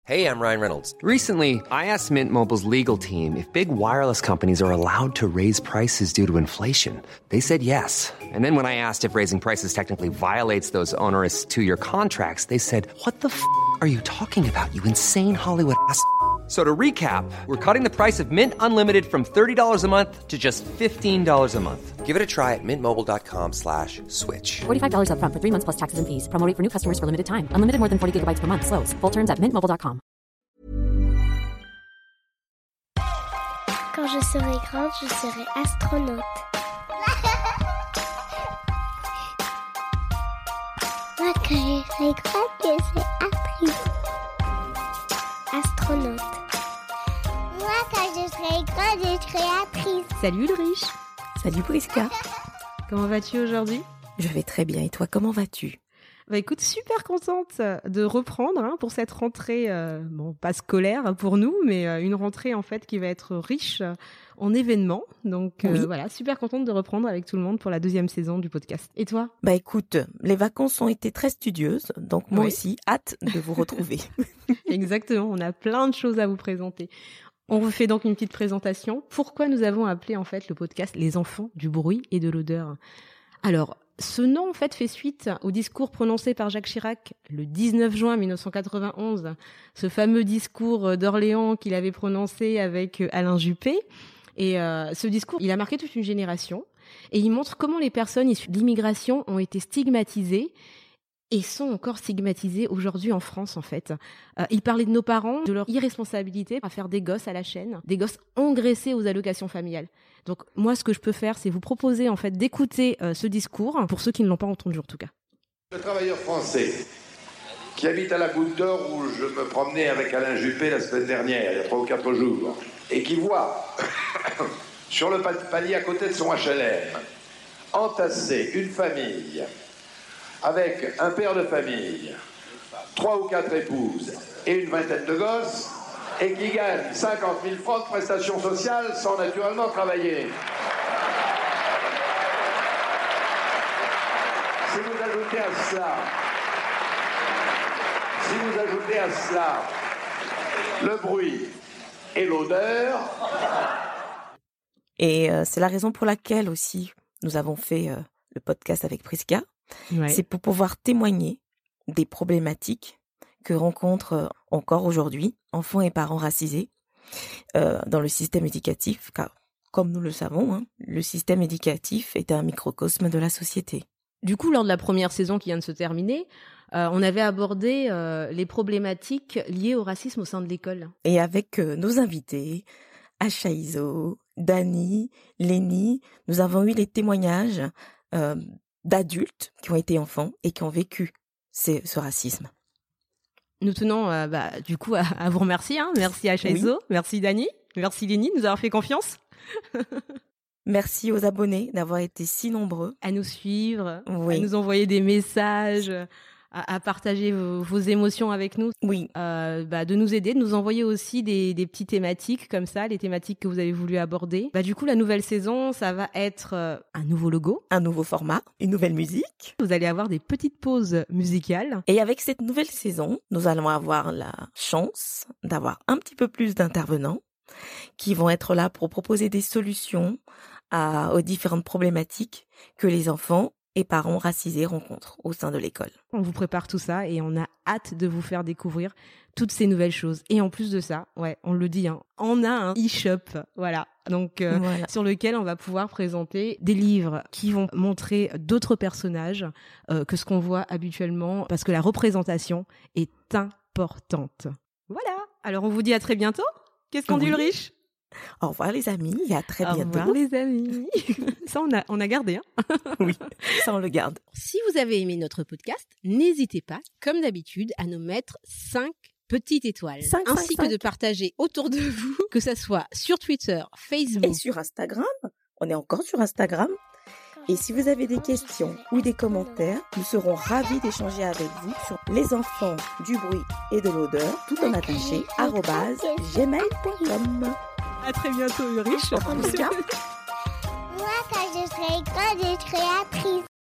Hey, I'm Ryan Reynolds. Recently, I asked Mint Mobile's legal team if big wireless companies are allowed to raise prices due to inflation. They said yes. And then when I asked if raising prices technically violates those onerous two-year contracts, they said, "What the f*** are you talking about, you insane Hollywood ass?" So to recap, we're cutting the price of Mint Unlimited from $30 a month to just $15 a month. Give it a try at mintmobile.com/switch. $45 up front for 3 months plus taxes and fees. Promo rate for new customers for limited time. Unlimited more than 40 gigabytes per month. Slows full terms at mintmobile.com. Quand je serai grande, je serai astronaute. Moi, quand je serai grande, je serai actrice. Astronaute. Moi, quand je serai grande, je serai actrice. Salut Ulrich. Salut Prisca. Comment vas-tu aujourd'hui ? Je vais très bien. Et toi, comment vas-tu ? Bah écoute, super contente de reprendre pour cette rentrée, pas scolaire pour nous, mais une rentrée en fait qui va être riche en événements. Donc voilà, super contente de reprendre avec tout le monde pour la 2e saison du podcast. Et toi ? Bah écoute, les vacances ont été très studieuses, donc moi aussi, hâte de vous retrouver. Exactement, on a plein de choses à vous présenter. On vous fait donc une petite présentation. Pourquoi nous avons appelé en fait le podcast « Les enfants du bruit et de l'odeur ». Alors, ce nom, en fait, fait suite au discours prononcé par Jacques Chirac le 19 juin 1991, ce fameux discours d'Orléans qu'il avait prononcé avec Alain Juppé. Et ce discours, il a marqué toute une génération et il montre comment les personnes issues de l'immigration ont été stigmatisées et sont encore stigmatisées aujourd'hui en France, en fait. Il parlait de nos parents, de leur irresponsabilité à faire des gosses à la chaîne, des gosses engraissés aux allocations familiales. Donc moi, ce que je peux faire, c'est vous proposer en fait d'écouter ce discours, pour ceux qui ne l'ont pas entendu en tout cas. Le travailleur français qui habite à la Goutte d'Or où je me promenais avec Alain Juppé la semaine dernière, il y a 3 ou 4 jours, et qui voit sur le palier à côté de son HLM entasser une famille avec un père de famille, 3 ou 4 épouses et une vingtaine de gosses, et qui gagne 50 000 francs de prestations sociales sans naturellement travailler. Si vous ajoutez à cela le bruit et l'odeur... Et c'est la raison pour laquelle aussi nous avons fait le podcast avec Prisca. Ouais. C'est pour pouvoir témoigner des problématiques que rencontrent encore aujourd'hui enfants et parents racisés dans le système éducatif, car comme nous le savons, le système éducatif est un microcosme de la société. Du coup, lors de la première saison qui vient de se terminer, on avait abordé les problématiques liées au racisme au sein de l'école. Et avec nos invités, Acha Iso, Dani, Lénie, nous avons eu les témoignages d'adultes qui ont été enfants et qui ont vécu ce racisme. Nous tenons du coup à vous remercier. Merci Acha Iso, merci Dani, merci Lénie de nous avoir fait confiance. Merci aux abonnés d'avoir été si nombreux. À nous suivre, à nous envoyer des messages, à partager vos émotions avec nous. Oui. De nous aider, de nous envoyer aussi des petites thématiques comme ça, les thématiques que vous avez voulu aborder. Du coup, la nouvelle saison, ça va être un nouveau logo. Un nouveau format, une nouvelle musique. Vous allez avoir des petites pauses musicales. Et avec cette nouvelle saison, nous allons avoir la chance d'avoir un petit peu plus d'intervenants qui vont être là pour proposer des solutions aux différentes problématiques que les enfants et parents racisés rencontrent au sein de l'école. On vous prépare tout ça et on a hâte de vous faire découvrir toutes ces nouvelles choses. Et en plus de ça, on le dit, on a un e-shop, donc sur lequel on va pouvoir présenter des livres qui vont montrer d'autres personnages que ce qu'on voit habituellement, parce que la représentation est importante. Voilà, alors on vous dit à très bientôt. Qu'est-ce qu'on dit Ulrich ? Au revoir les amis, et à très bientôt. Au revoir les amis. Ça, on a gardé. Oui, ça on le garde. Si vous avez aimé notre podcast, n'hésitez pas, comme d'habitude, à nous mettre 5 petites étoiles. 5, ainsi 5, que 5. De partager autour de vous, que ça soit sur Twitter, Facebook. Et sur Instagram. On est encore sur Instagram. Et si vous avez des questions ou des commentaires, nous serons ravis d'échanger avec vous sur les enfants du bruit et de l'odeur, tout en attaché, @gmail.com. À très bientôt, Ulrich. Moi, quand je serai grande, je serai actrice.